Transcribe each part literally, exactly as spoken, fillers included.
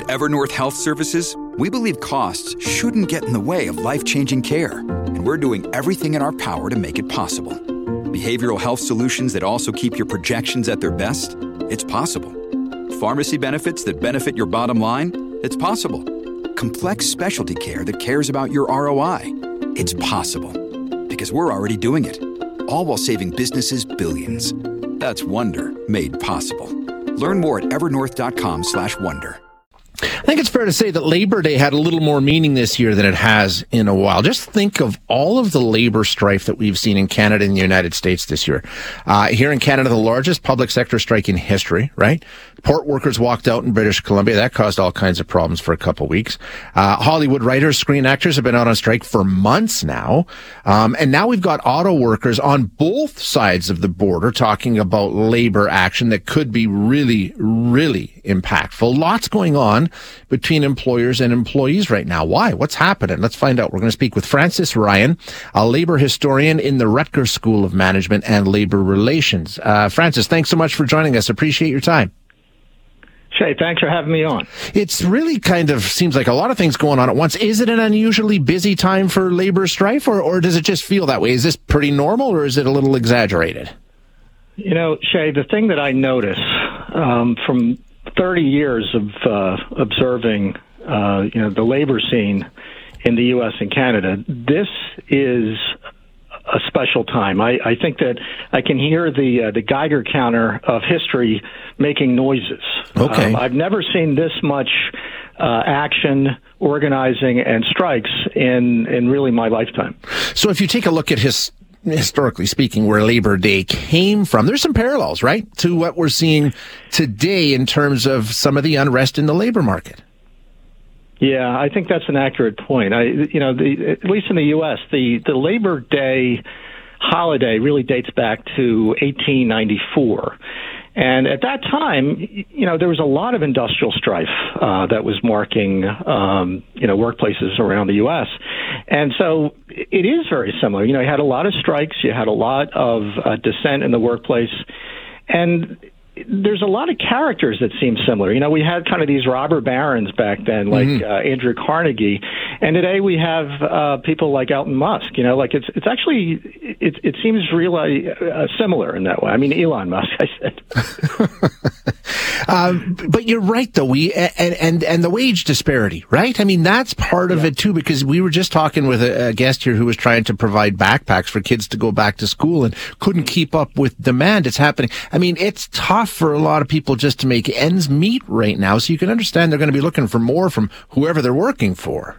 At Evernorth Health Services, we believe costs shouldn't get in the way of life-changing care, and we're doing everything in our power to make it possible. Behavioral health solutions that also keep your projections at their best? It's possible. Pharmacy benefits that benefit your bottom line? It's possible. Complex specialty care that cares about your R O I? It's possible. Because we're already doing it. All while saving businesses billions. That's Wonder made possible. Learn more at evernorth.com slash wonder. I think it's fair to say that Labor Day had a little more meaning this year than it has in a while. Just think of all of the labor strife that we've seen in Canada and the United States this year. Uh, here in Canada, the largest public sector strike in history, right? Port workers walked out in British Columbia. That caused all kinds of problems for a couple of weeks. Uh, Hollywood writers, screen actors have been out on strike for months now. Um, and now we've got auto workers on both sides of the border talking about labor action that could be really, really impactful. Lots going on between employers and employees right now. Why? What's happening? Let's find out. We're going to speak with Francis Ryan, a labor historian in the Rutgers School of Management and Labor Relations. Uh, Francis, thanks so much for joining us. Appreciate your time. Shay, thanks for having me on. It's really kind of seems like a lot of things going on at once. Is it an unusually busy time for labor strife, or, or does it just feel that way? Is this pretty normal, or is it a little exaggerated? You know, Shay, the thing that I notice um, from thirty years of uh, observing, uh, you know, the labor scene in the U S and Canada, this is a special time. I, I think that I can hear the uh, the Geiger counter of history making noises. Okay. Um, I've never seen this much uh, action, organizing, and strikes in in really my lifetime. So, if you take a look at his. Historically speaking, where Labor Day came from, there's some parallels, right, to what we're seeing today in terms of some of the unrest in the labor market. Yeah, I think that's an accurate point. I, you know, the, at least in the U S, the, the Labor Day holiday really dates back to eighteen ninety-four. And at that time, you know, there was a lot of industrial strife uh, that was marking, um, you know, workplaces around the U S. And so it is very similar. You know, you had a lot of strikes, you had a lot of uh, dissent in the workplace, and there's a lot of characters that seem similar. You know, we had kind of these robber barons back then, like mm-hmm. uh, Andrew Carnegie, and today we have uh, people like Elon Musk. You know, like it's it's actually it it seems really uh, similar in that way. I mean, Elon Musk, I said. um, but you're right, though. We and and and the wage disparity, right? I mean, that's part of yeah. it too, because we were just talking with a, a guest here who was trying to provide backpacks for kids to go back to school and couldn't keep up with demand. It's happening. I mean, it's tough for a lot of people just to make ends meet right now. So you can understand they're going to be looking for more from whoever they're working for.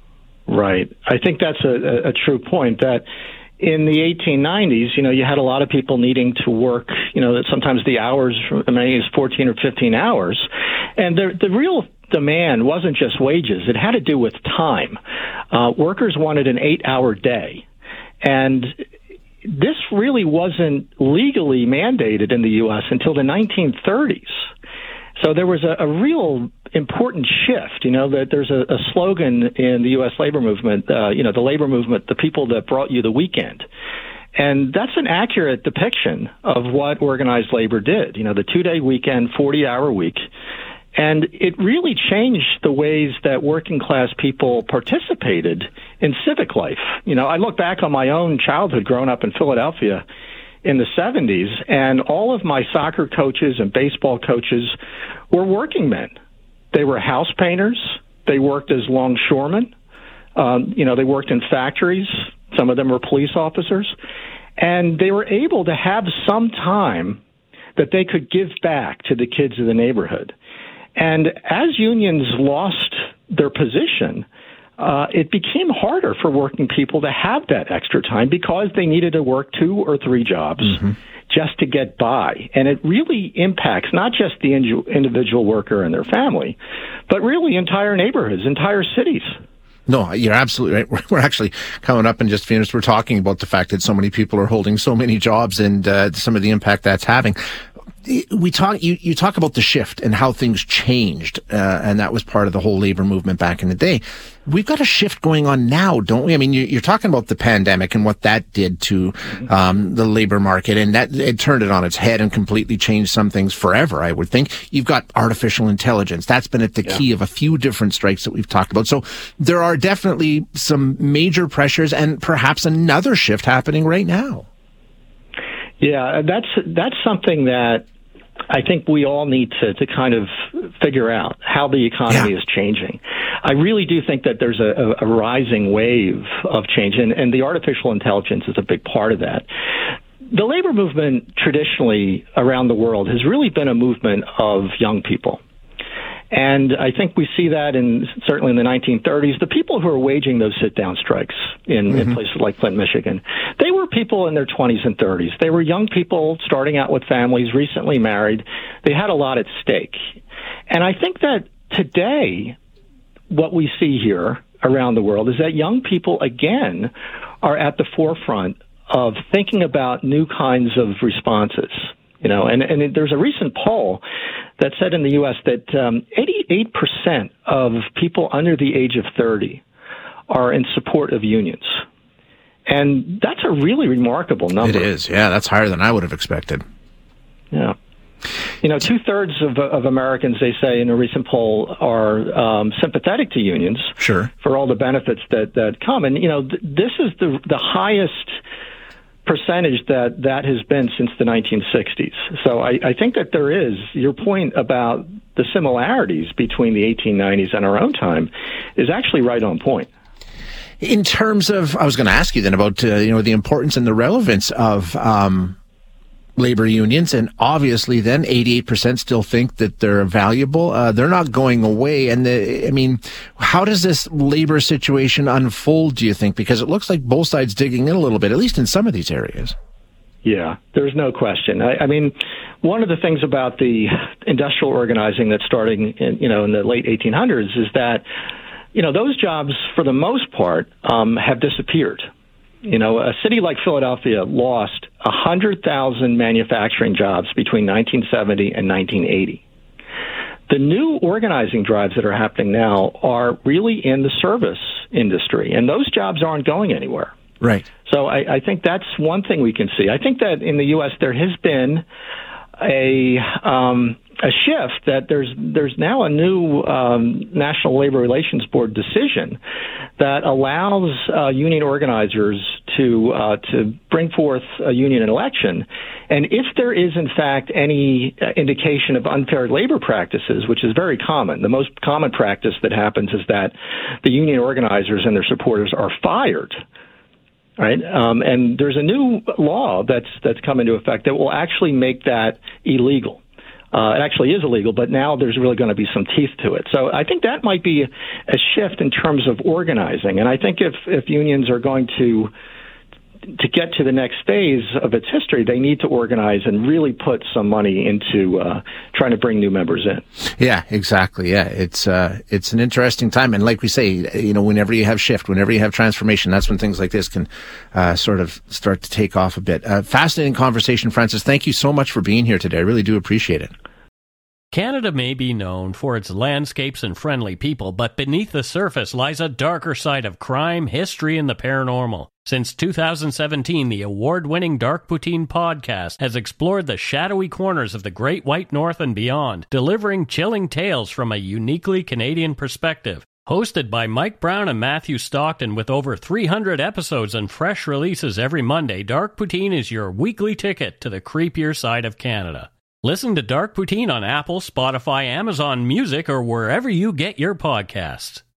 Right. I think that's a, a true point, that in the eighteen nineties, you know, you had a lot of people needing to work, you know, that sometimes the hours, I mean, it's fourteen or fifteen hours. And the, the real demand wasn't just wages. It had to do with time. Uh, workers wanted an eight-hour day. And this really wasn't legally mandated in the U S until the nineteen thirties. So there was a, a real important shift. You know, that there's a, a slogan in the U S labor movement, uh, you know, the labor movement, the people that brought you the weekend. And that's an accurate depiction of what organized labor did. You know, the two-day weekend, forty-hour week. And it really changed the ways that working class people participated in civic life. You know, I look back on my own childhood growing up in Philadelphia in the seventies, and all of my soccer coaches and baseball coaches were working men. They were house painters. They worked as longshoremen. Um, you know, they worked in factories. Some of them were police officers. And they were able to have some time that they could give back to the kids of the neighborhood. And as unions lost their position, uh, it became harder for working people to have that extra time because they needed to work two or three jobs mm-hmm. just to get by. And it really impacts not just the in- individual worker and their family, but really entire neighborhoods, entire cities. No, you're absolutely right. We're actually coming up in just a few minutes. We're talking about the fact that so many people are holding so many jobs and uh, some of the impact that's having. we talk, you, you talk about the shift and how things changed, uh, and that was part of the whole labor movement back in the day. We've got a shift going on now, don't we? I mean, you, you're talking about the pandemic and what that did to, um, the labor market, and that, it turned it on its head and completely changed some things forever, I would think. You've got artificial intelligence. That's been at the yeah. key of a few different strikes that we've talked about. So there are definitely some major pressures and perhaps another shift happening right now. Yeah, that's, that's something that I think we all need to, to kind of figure out how the economy yeah. is changing. I really do think that there's a, a rising wave of change, and, and the artificial intelligence is a big part of that. The labor movement traditionally around the world has really been a movement of young people. And I think we see that in certainly in the nineteen thirties. The people who are waging those sit-down strikes in, mm-hmm. in places like Flint, Michigan, they were people in their twenties and thirties. They were young people starting out with families, recently married. They had a lot at stake. And I think that today, what we see here around the world is that young people, again, are at the forefront of thinking about new kinds of responses. You know, and, and there's a recent poll that said in the U S that um, eighty-eight percent of people under the age of thirty are in support of unions. And that's a really remarkable number. It is, yeah. That's higher than I would have expected. Yeah. You know, two-thirds of, of Americans, they say in a recent poll, are um, sympathetic to unions sure. for all the benefits that, that come. And, you know, th- this is the the highest percentage that that has been since the nineteen sixties. So I, I think that there is, your point about the similarities between the eighteen nineties and our own time is actually right on point. In terms of, I was going to ask you then about, uh, you know, the importance and the relevance of um, labor unions, and obviously then eighty-eight percent still think that they're valuable. Uh, they're not going away. And the, I mean, how does this labor situation unfold, do you think? Because it looks like both sides digging in a little bit, at least in some of these areas. Yeah, there's no question. I, I mean, one of the things about the industrial organizing that's starting in, you know, in the late eighteen hundreds is that, you know, those jobs, for the most part, um, have disappeared. You know, a city like Philadelphia lost one hundred thousand manufacturing jobs between nineteen seventy and nineteen eighty. The new organizing drives that are happening now are really in the service industry, and those jobs aren't going anywhere. Right. So I, I think that's one thing we can see. I think that in the U S there has been a um, a shift that there's there's now a new um, National Labor Relations Board decision that allows uh, union organizers to uh, to bring forth a union election, and if there is in fact any indication of unfair labor practices, which is very common, the most common practice that happens is that the union organizers and their supporters are fired. Right, um, and there's a new law that's that's come into effect that will actually make that illegal. Uh, it actually is illegal, but now there's really going to be some teeth to it. So I think that might be a shift in terms of organizing. And I think if, if unions are going to to get to the next phase of its history, they need to organize and really put some money into uh, trying to bring new members in. Yeah, exactly. Yeah, it's uh, it's an interesting time, and like we say, you know, whenever you have shift, whenever you have transformation, that's when things like this can uh, sort of start to take off a bit. Uh, fascinating conversation, Francis. Thank you so much for being here today. I really do appreciate it. Canada may be known for its landscapes and friendly people, but beneath the surface lies a darker side of crime, history, and the paranormal. Since two thousand seventeen, the award-winning Dark Poutine podcast has explored the shadowy corners of the Great White North and beyond, delivering chilling tales from a uniquely Canadian perspective. Hosted by Mike Brown and Matthew Stockton with over three hundred episodes and fresh releases every Monday, Dark Poutine is your weekly ticket to the creepier side of Canada. Listen to Dark Poutine on Apple, Spotify, Amazon Music, or wherever you get your podcasts.